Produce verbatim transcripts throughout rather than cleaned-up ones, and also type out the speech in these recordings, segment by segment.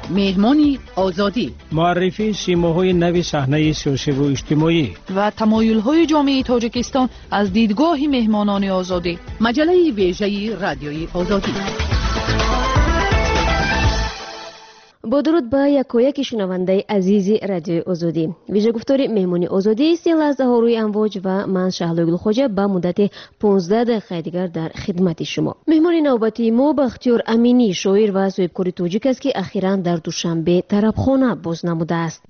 مهمانی آزادی، معرفی سیماهای نوی صحنه سیاسی و اجتماعی و تمایل‌های جامعه تاجیکستان از دیدگاه مهمانان آزادی. مجله ویژه رادیوی آزادی. با درود به یکایک شنونده عزیز رادیوی آزادی. ویژه گفتار مهمانی آزادی سی لحظه ها روی امواج و من شهلا گلخوجه به مدت پانزده دقیقه دیگر در خدمت شما. مهمان نوبتی ما بختیار امینی، شاعر و صاحبکار تاجیک است که اخیراً در دوشنبه طربخانه باز نموده است.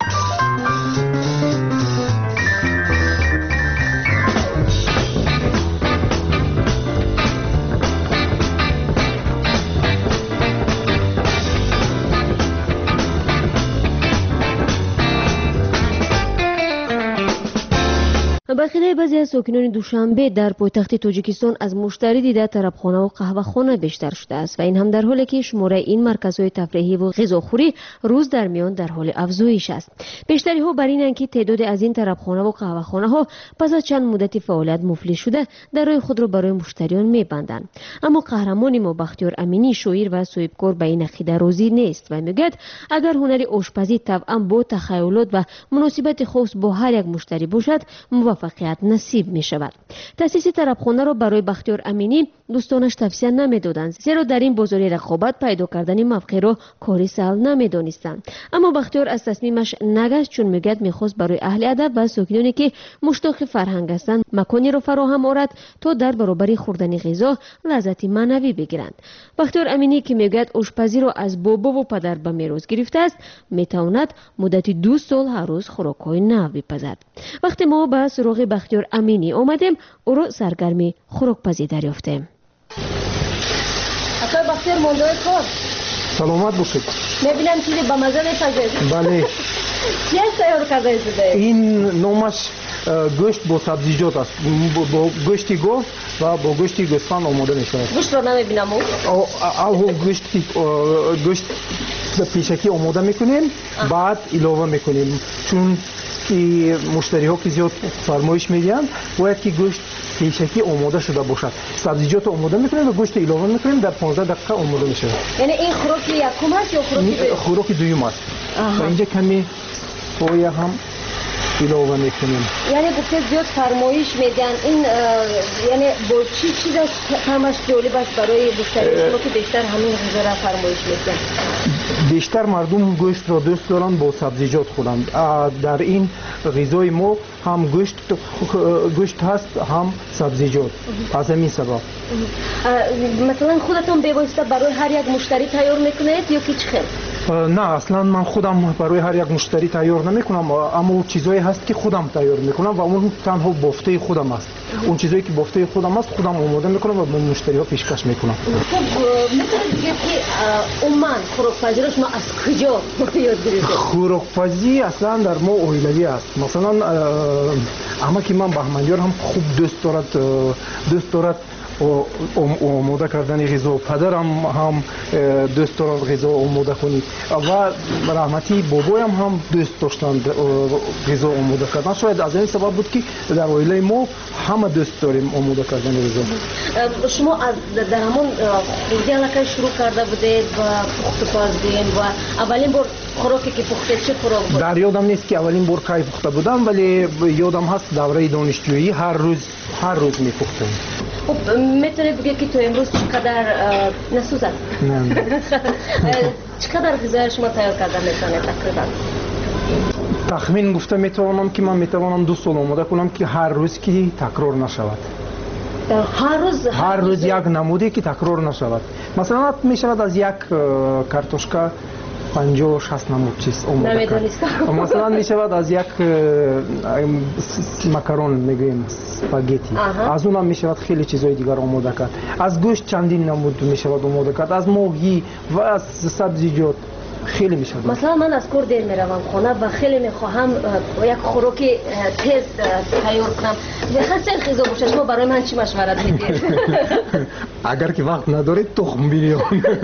بخیده بعضی از ساکنان دوشنبه در پایتخت تاجیکستان از مشتری دیده طربخانه و قهوه‌خانه بیشتر شده است و این هم در حالی که شماره این مرکزهای تفریحی و غذاخوری روز در میان در حال افزایش است. بیشتری ها بر اینند که تعداد از این طربخانه و قهوه‌خانه ها پس از چند مدت فعالیت مفلس شده درهای خود را برای مشتریان می‌بندند. اما قهرمان ما بختیار امینی، شاعر و صاحبکار، به این عقیده راضی نیست و میگوید اگر هنر آشپزی طبعا با تخیلات و مناسبت خاص با هر یک مشتری باشد موفقیت نصیب می شود. تأسیس طربخانه را برای بختیار امینی دوستانش توصیه نمی دادند، زیرا در این بازار رقابت پیدا کردن موقع را کاری سهل نمی دانستند. اما بختیار از تصمیمش نگذشت، چون میگوید میخواست برای اهل ادب و ساکنانی که مشتاق فرهنگ هستند مکانی را فراهم آورد تا در برابر خوردن غذا لذت معنوی بگیرند. بختیار امینی که میگوید آشپزی را از بابا و پدر به میراث گرفته است، میتواند مدت دو سال هر روز خوراک‌های نو بپزد. وقتی ما به سراغ بختیار امینی آمدیم، او را سرگرمی خوراک‌پزی دریافتیم. آقای بختیار، موندای کار سلامت باشید. میبینم چیزی با مزه میپزید. بله. چی است تیار کرده شده؟ این نامش گوشت با سبزیجات است. با گوشتی گاو و با گوشتی گوسفند آماده میشه. گوشت رو نمیبینم. او او گوشتی گوشت پیشکی آماده میکنیم، بعد علاوه میکنیم، چون که مشتری ها که زیاد فرمایش میدن باید که گوشت پیشکی آماده شده باشد. سبزیجات آماده میکنیم و گوشت علاوه میکنیم، در پانزده دقیقه آماده میشه. یعنی این خوراک یکم است یا خوراک دوم؟ خوراک دوم است. و اینجا کمی پای هم علاوه میکنیم. یعنی گفته زیاد فرمایش میدن، این یعنی با چی چیز همش جالب است برای مشتری شما که بیشتر همین غذا را فرمایش میدن؟ بیشتر مردم گوشت را دوست دارن با سبزیجات خورند. در این غذای ما هم گوشت گوشت هست هم سبزیجات. از همین سبب مثلا خودتون بواسطه برای هر یک مشتری تیار میکنید یا که چه خیلی؟ نه، اصلا من خودم برای هر یک مشتری تیار نمیکنم، اما چیزایی هست که خودم تیار میکنم و اون تنها بافته خودم است. اون چیزایی که بافته خودم است خودم آماده میکنم و به مشتری ها پیشکش میکنم. خب میتونید بگید که عموما خوراک‌پزی رو شما از کجا یاد گرفتید؟ خوراک‌پزی اصلا در ما اویلوی است. مثلا اما که من بهمنیار هم خوب دوست دارد دوست دارد آماده کردن غذا، پدرم هم دوست دارد غذا آماده کنی و رحمتی بابایم هم دوست داشتند غذا آماده کردن. شاید از این سبب بود که در عائله ما همه دوست داریم آماده کردن غذا. شما از در همون خوردی علاقه شروع کرده بودید و پخت پزیدین و اولین بار خوراکی که پختید چه خوراک بود؟ در یادم نیست که اولین بار کی پخته بودم، ولی یادم هست دوره دانشجویی هر روز هر روز میپختم. خب میتونید بگید که تو امروز چقدر نسوزد؟ نه. چقدر غذای شما تیار کرده میتونه تقریبا؟ تخمین گفته میتوانم که من میتوانم دو سال آماده کنم که هر روز که تکرار نشود. هر روز هر روز یک نمودی که تکرار نشود. مثلا میشود از یک کارتوشکا پنجاه شصت نمود چیز آماده کرد. مثلا می شود از یک مکرون میگوییم اسپاگتی، از اونم می شود خیلی چیزهای دیگر آماده کرد. از گوشت چندین نمود می شود آماده کرد، از ماهی و از سبزیجات خیلی می شود. مثلا من از کور دیر می روم خانه و خیلی می خواهم یک خوراکی تیز تیار کنم، بخاطر غذا باشه، شما برای من چی مشورت میدید؟ اگر که وقت ندارید تخم بیریون.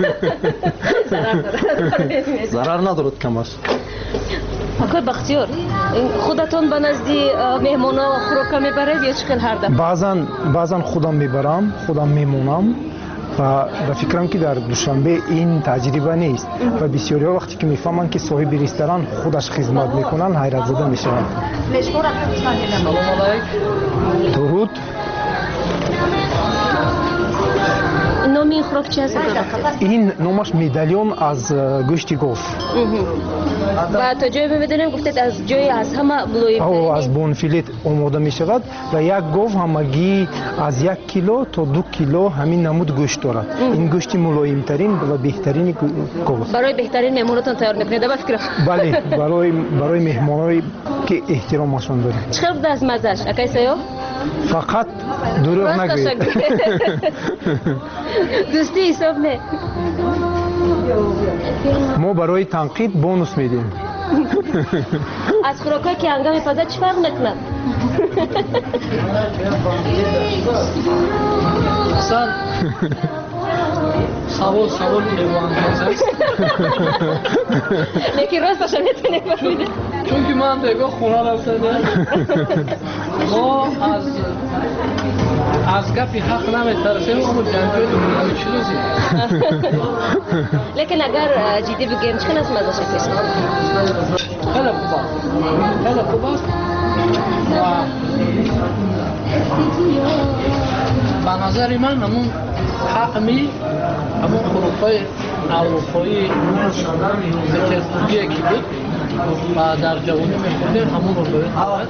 ضرر ندارد کمش. آقای بختیار، خودتون به نزدی مهمانا خوراک میبرید یا چقدر هر دفعه؟ بعضن بعضن خودم میبرم، خودم میمونم و به فکرم که در دوشنبه این تجربه نیست و بسیاری ها وقتی که میفهمند که صاحب رستوران خودش خدمت میکنن حیرت زده میشوند. درود. نام این خوراک چی هست؟ این نامش مدالیون از گوشت گاو. و تا جایی می‌دونم گفتید از جایی از همه ملایم او از بونفیلت آماده می شود و یک گاو همگی از یک کیلو تا دو کیلو همین نمود گوشت دارد. این گوشت ملایم ترین و بهترین گاو است. برای بهترین مهمانتون تیار میکنید به فکر؟ بله، برای برای مهمانایی که احترامشون داریم. چقدر دست مزهش اکای سیو؟ فقط دروغ نگویید. دوستی حساب نه. ما برای تنقید بونوس میدیم. از خوراکایی که هنگام پزا چی فرق نکنه؟ اصلا سوال سوال ایوان است. لیکن راستش نمیتونه بفهمه. چون که من دیگه خونه رفتم. ما از از گپی حق نمیترسیم اما جنجال میکنیم چی روزی. لیکن اگر جدی بگیم چه ناز مزه شکست؟ خیلی خوب است. خیلی خوب است. و به نظر من همون حقمی همون خروفای اروپایی ذکر که بود و در جوانی میخوردیم همون رو باید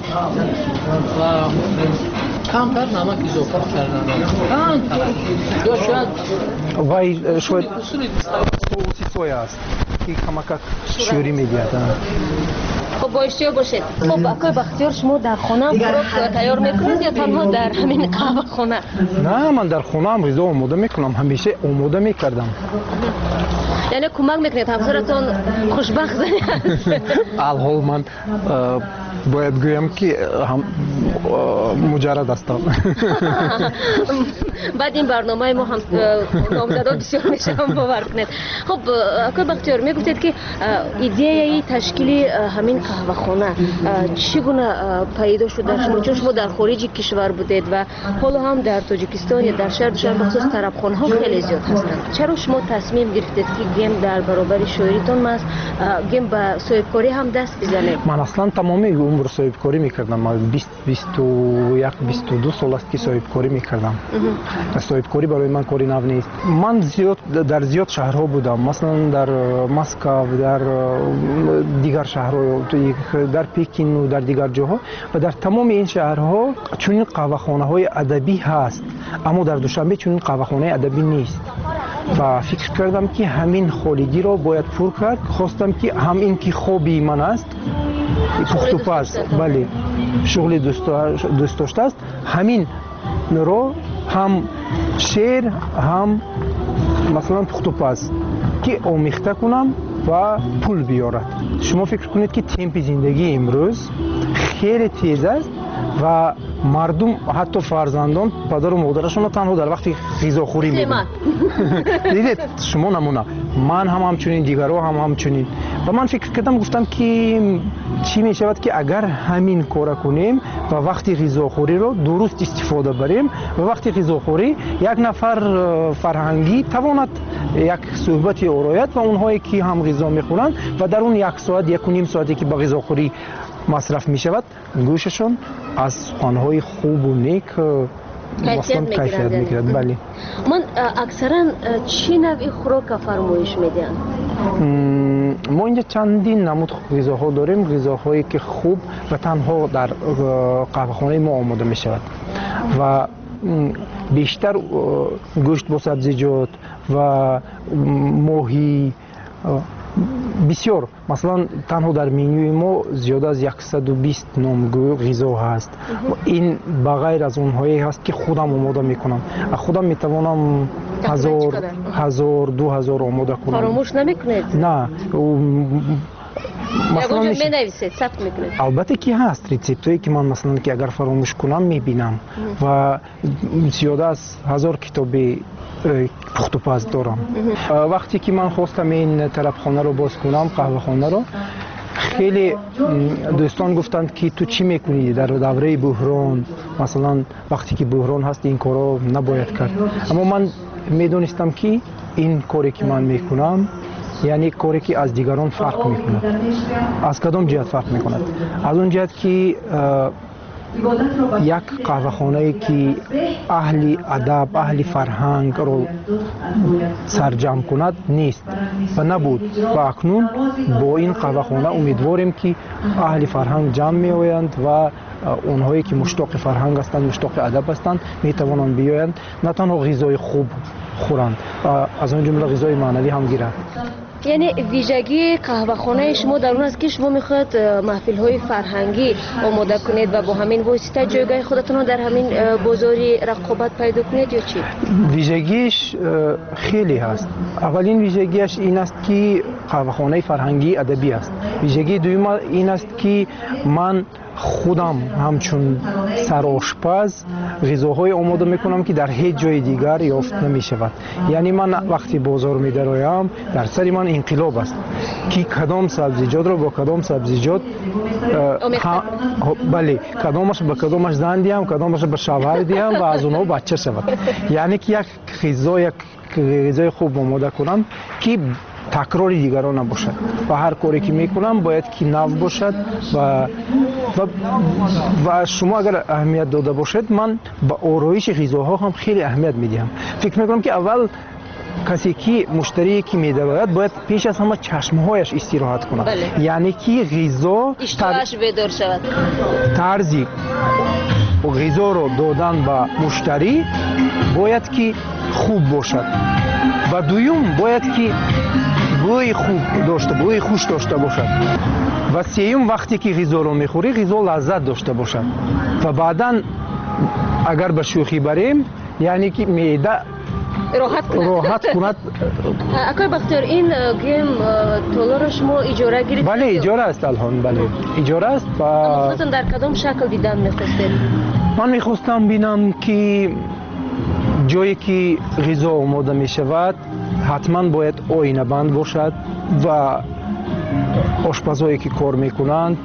و کمتر نمک اضافه کردن کمتر یا شاید وای شاید صوصی سویا است که کمک شوری میدهد. خب با اشتیاق باشید. خب اکای بختیار شما در خانه خوراک تیار میکنید یا تنها در همین قهوه خانه؟ نه، من در خانه هم غذا آماده میکنم، همیشه آماده میکردم. یعنی کمک میکنید همسرتون خوشبخت است. الحال من باید گویم که هم مجرد هستم. بعد این برنامه ما هم نامزدان بسیار میشه هم باور کنید. خب اکای بختیار میگفتید که ایده تشکیل همین قهوه خانه چگونه پیدا شد در شما؟ چون شما در خارج کشور بودید و حالا هم در تاجیکستان یا در شهر دوشنبه بخصوص طربخانه ها خیلی زیاد هستند. چرا شما تصمیم گرفتید که گیم در برابر شاعریتون ماست گیم به صاحبکاری هم دست بزنید؟ من اصلا تمامی عمر صاحبکاری میکردم. من بیست بیست و یک بیست و دو سال است که صاحبکاری میکردم. صاحبکاری برای من کاری نو نیست. من زیاد در زیاد شهرها بودم، مثلا در مسکو، در دیگر شهرها، در پکین و در دیگر جاها و در تمام این شهرها چنین قهوه‌خانه های ادبی هست، اما در دوشنبه چنین قهوه‌خانه ادبی نیست و فکر کردم که همین خالیگی را باید پر کرد. خواستم که هم این که خوبی من است پخت و پز، بله شغل دوست داشته است، همین رو هم شعر هم مثلا پخت و پز که آمیخته کنم و پول بیارد. شما فکر کنید که تمپ زندگی امروز خیلی تیز است و مردم حتی فرزندان پدر و مادرشون تنها در وقتی غذاخوری می‌بینند. دیدید شما نمونه، من هم همچنین، دیگرها هم همچنین و من فکر کردم گفتم که چی میشود که اگر همین کار کنیم و وقتی غذاخوری رو درست استفاده بریم و وقتی غذاخوری یک نفر فرهنگی تواند یک صحبت آرایت و اونهایی که هم غذا میخورند و در اون یک ساعت یک و نیم ساعتی که به غذاخوری مصرف می شود گوششون از خوانهای خوب و نیک مثلا کیفیت میگیرد. بله. من اکثرا چی نوعی خوراک فرمایش میدین؟ ما اینجا چندین نمود غذاها داریم، غذاهایی که خوب و تنها در قهوه‌خانه ما آماده می شود و بیشتر گوشت با سبزیجات و ماهی بسیار، مثلا تنها در منیوی ما زیاد از صد و بیست نام غذا هست و این بغیر از اونهایی هست که خودم آماده میکنم. خودم میتوانم هزار هزار دو هزار آماده کنم. فراموش نمیکنید؟ نه مثلا می نویسید، ثبت میکنید؟ البته که هست ریسپتایی که من مثلا که اگر فراموش کنم میبینم و زیاد از هزار کتابی پخت و پز دارم. وقتی که من خواستم این طربخانه رو باز کنم، قهوه خانه رو، خیلی دوستان گفتند که تو چی میکنی در دوره بحران، مثلا وقتی که بحران هست این کارا نباید کرد. اما من میدونستم که این کاری که من میکنم یعنی کاری که از دیگران فرق میکنه. از کدام جهت فرق میکند؟ از اون جهت که یک قهوه‌خانه‌ای که اهل ادب، اهل فرهنگ رو سرجم کند نیست و نبود و اکنون با این قهوه‌خانه امیدواریم که اهل فرهنگ جمع می‌آیند و اونهایی که مشتاق فرهنگ هستند، مشتاق ادب هستند میتوانند بیایند، نه تنها غذای خوب خورند، از اون جمله غذای معنوی هم گیرند. یعنی ویژگی قهوه‌خانه شما در اون است که شما میخواد محفل‌های فرهنگی آماده کنید و با همین واسطه جایگاه خودتون رو در همین بازاری رقابت پیدا کنید یا چی؟ ویژگیش خیلی هست. اولین ویژگیش این است که قهوه‌خانه فرهنگی ادبی است. ویژگی دوم این است که من خودم همچون سرآشپز غذاهای آماده میکنم که در هیچ جای دیگر یافت نمی شود. یعنی من وقتی بازار می درایم در سر من انقلاب است که کدام سبزیجات رو با کدام سبزیجات بله کدامش با کدامش زن دیم، کدامش به شوهر دیم و از اونها بچه شود. یعنی که یک غذا یک غذای خوب آماده کنم که تکرار دیگران نباشد و هر کاری که میکنم باید که نو باشد و و, و شما اگر اهمیت داده باشد من با آرایش غذاها هم خیلی اهمیت میدم. فکر میکنم که اول کسی که مشتری که میدوید باید پیش از همه چشمهایش استراحت کند. بله. یعنی که غذا اشتهاش بیدار شود. طرزی غذا رو دادن به مشتری باید که خوب باشد و دوم باید که بوی خوب داشته بوی خوش داشته باشد و سیوم وقتی که غذا رو میخوری غذا لذت داشته باشد و بعداً اگر به شوخی بریم یعنی که معده راحت کند. راحت کند. اکای بختیار این گیم تولا رو شما اجاره گرفتید؟ بله اجاره است الان. بله اجاره است و خودتون در کدام شکل دیدن میخواستید؟ من میخواستم بینم که جایی که غذا آماده می شود حتما باید آینه بند باشد و آشپزهایی که کار میکنند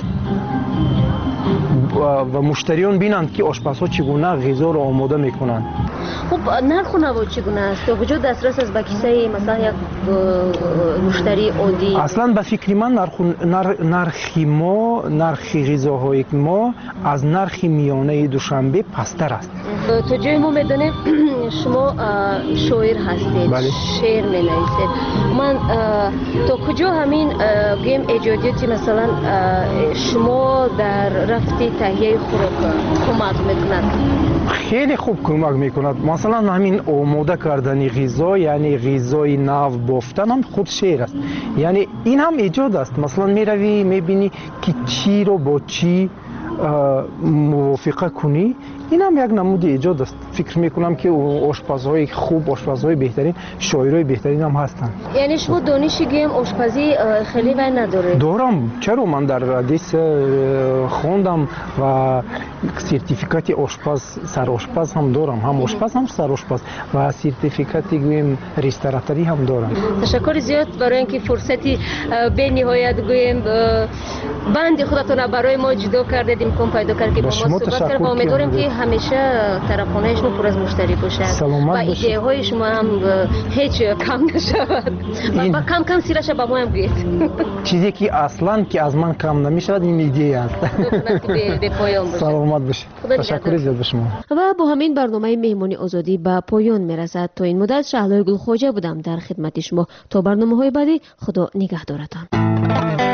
و مشتریان بینند که آشپزها چگونه غذا را آماده میکنند. خب نرخ و نوا چگونه است؟ تا کجا دسترس است به کیسه مثلا یک مشتری عادی؟ اصلا به فکر من نرخ نرخ ما نرخ غذاهای ما از نرخ میانه دوشنبه پستر است. تو جای ما میدونیم شما شاعر هستید. بله. شعر مینویسید. من تا کجا همین گیم ایجادیاتی مثلا شما در رفتی تهیه خوراک کمک میکند؟ خیلی خوب کمک میکند. مثلا همین آماده کردن غذا یعنی غذای نو بافتن هم خود شعر است. یعنی این هم ایجاد است. مثلا میروی میبینی که چی رو با چی موافقه کنی، این هم یک نمود ایجاد است. فکر میکنم که آشپزهای خوب، آشپزهای بهترین، شاعرای بهترین هم هستند. یعنی شما دانش گیم آشپزی خیلی وای نداره؟ دارم. چرا؟ من در ردیس خوندم و سرتیفیکات آشپز، سرآشپز هم دارم. هم آشپز هم سرآشپز و سرتیفیکات گویم ریستوراتوری هم دارم. تشکر زیاد برای اینکه فرصتی به نهایت گویم بند خودتون برای ما جدا کردید، امکان پیدا کردید که با ما صحبت کردید. امیدوارم که همیشه طرفخانه شما پر از مشتری باشد و ایده های شما هم هیچ کم نشود و کم کم سیرش با ما هم گوید. چیزی که اصلا که از من کم نمیشود این ایده است. به پایان باشد. سلامت باشید. تشکر زیاد به شما. و با همین برنامه مهمانی آزادی به پایان میرسد. تا این مدت شهلای گلخواجه بودم در خدمت شما. تا برنامه‌های بعدی خدا نگهدارتان.